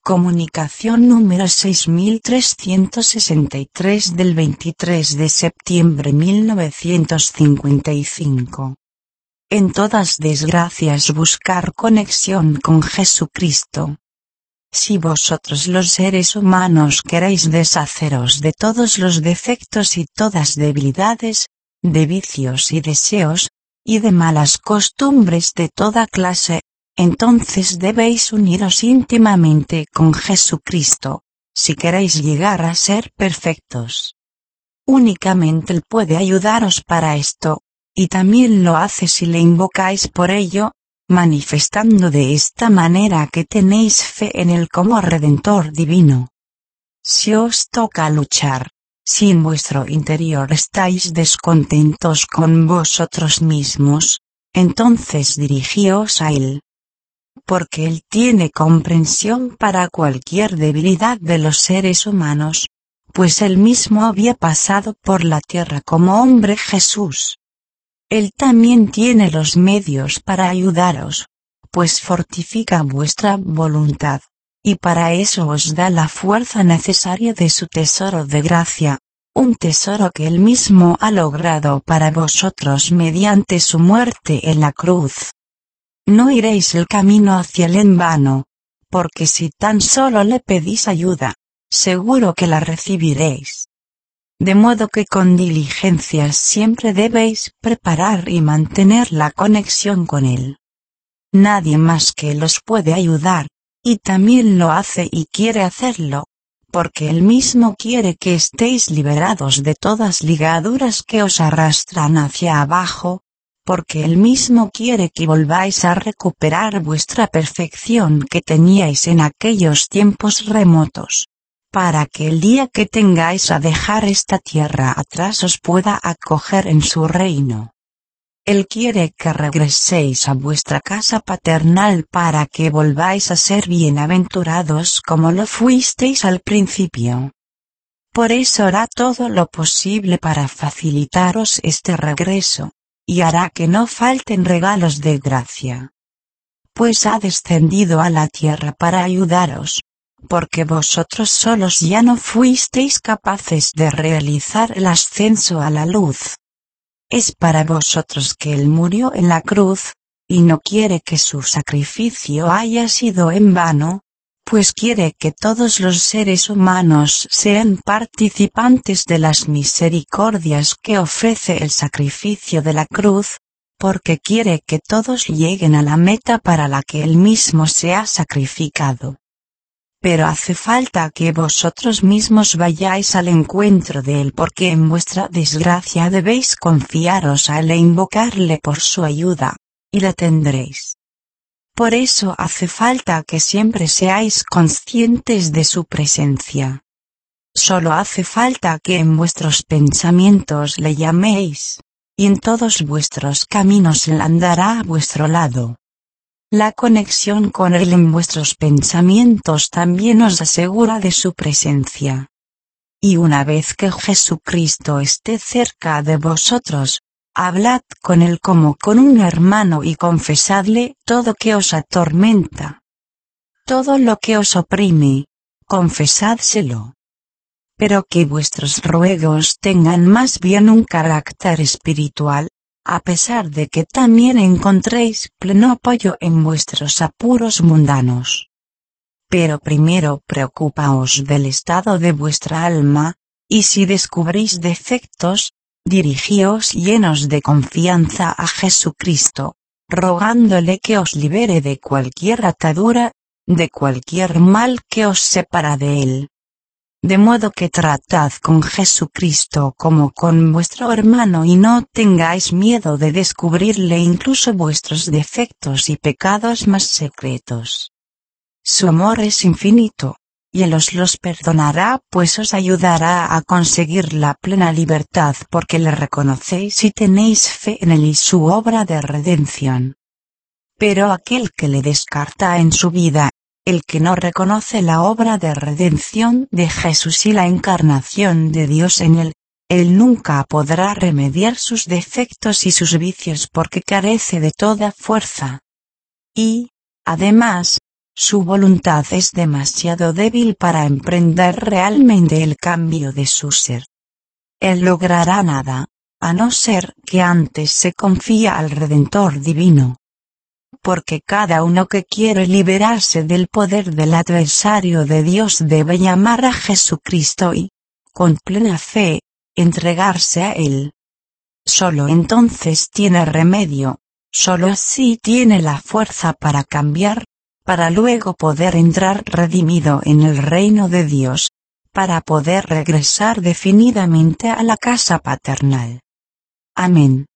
Comunicación número 6363 del 23 de septiembre 1955. En todas desgracias buscar conexión con Jesucristo. Si vosotros los seres humanos queréis deshaceros de todos los defectos y todas debilidades, de vicios y deseos, y de malas costumbres de toda clase, entonces debéis uniros íntimamente con Jesucristo, si queréis llegar a ser perfectos. Únicamente Él puede ayudaros para esto, y también lo hace si le invocáis por ello, manifestando de esta manera que tenéis fe en Él como Redentor divino. Si os toca luchar, si en vuestro interior estáis descontentos con vosotros mismos, entonces dirigíos a Él. Porque Él tiene comprensión para cualquier debilidad de los seres humanos, pues Él mismo había pasado por la tierra como hombre Jesús. Él también tiene los medios para ayudaros, pues fortifica vuestra voluntad, y para eso os da la fuerza necesaria de su tesoro de gracia, un tesoro que Él mismo ha logrado para vosotros mediante su muerte en la cruz. No iréis el camino hacia Él en vano, porque si tan solo le pedís ayuda, seguro que la recibiréis. De modo que con diligencia siempre debéis preparar y mantener la conexión con Él. Nadie más que Él os puede ayudar, y también lo hace y quiere hacerlo, porque Él mismo quiere que estéis liberados de todas ligaduras que os arrastran hacia abajo, porque Él mismo quiere que volváis a recuperar vuestra perfección que teníais en aquellos tiempos remotos, para que el día que tengáis a dejar esta tierra atrás os pueda acoger en su reino. Él quiere que regreséis a vuestra casa paternal para que volváis a ser bienaventurados como lo fuisteis al principio. Por eso hará todo lo posible para facilitaros este regreso, y hará que no falten regalos de gracia. Pues ha descendido a la tierra para ayudaros, porque vosotros solos ya no fuisteis capaces de realizar el ascenso a la luz. Es para vosotros que Él murió en la cruz, y no quiere que su sacrificio haya sido en vano, pues quiere que todos los seres humanos sean participantes de las misericordias que ofrece el sacrificio de la cruz, porque quiere que todos lleguen a la meta para la que Él mismo se ha sacrificado. Pero hace falta que vosotros mismos vayáis al encuentro de Él porque en vuestra desgracia debéis confiaros a Él e invocarle por su ayuda, y la tendréis. Por eso hace falta que siempre seáis conscientes de su presencia. Solo hace falta que en vuestros pensamientos le llaméis, y en todos vuestros caminos Él andará a vuestro lado. La conexión con Él en vuestros pensamientos también os asegura de su presencia. Y una vez que Jesucristo esté cerca de vosotros, hablad con Él como con un hermano y confesadle todo que os atormenta. Todo lo que os oprime, confesádselo. Pero que vuestros ruegos tengan más bien un carácter espiritual, a pesar de que también encontréis pleno apoyo en vuestros apuros mundanos. Pero primero preocupaos del estado de vuestra alma, y si descubrís defectos, dirigíos llenos de confianza a Jesucristo, rogándole que os libere de cualquier atadura, de cualquier mal que os separa de Él. De modo que tratad con Jesucristo como con vuestro hermano y no tengáis miedo de descubrirle incluso vuestros defectos y pecados más secretos. Su amor es infinito, y Él os los perdonará pues os ayudará a conseguir la plena libertad porque le reconocéis y tenéis fe en Él y su obra de redención. Pero aquel que le descarta en su vida, el que no reconoce la obra de redención de Jesús y la encarnación de Dios en él, Él nunca podrá remediar sus defectos y sus vicios porque carece de toda fuerza. Y, además, Su voluntad es demasiado débil para emprender realmente el cambio de su ser. Él logrará nada, a no ser que antes se confía al Redentor divino. Porque cada uno que quiere liberarse del poder del adversario de Dios debe llamar a Jesucristo y, con plena fe, entregarse a Él. Solo entonces tiene remedio, solo así tiene la fuerza para cambiar, para luego poder entrar redimido en el reino de Dios, para poder regresar definidamente a la casa paternal. Amén.